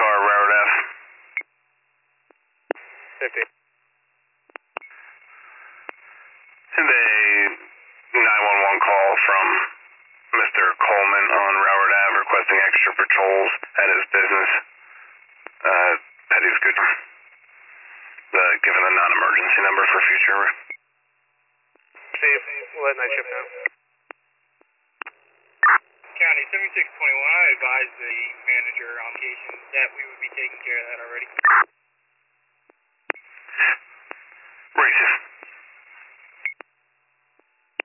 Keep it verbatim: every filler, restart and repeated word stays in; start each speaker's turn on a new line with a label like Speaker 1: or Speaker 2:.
Speaker 1: car, Railroad Ave.
Speaker 2: fifty.
Speaker 1: And a nine one one call from Mister Coleman on Railroad Ave requesting extra patrols at his business. Uh, Petty's good. Uh, given a non-emergency number for future.
Speaker 2: Steve, we'll let night shift know.
Speaker 3: County seventy-six twenty-one, I advised the manager on occasion that we would be taking care of that already.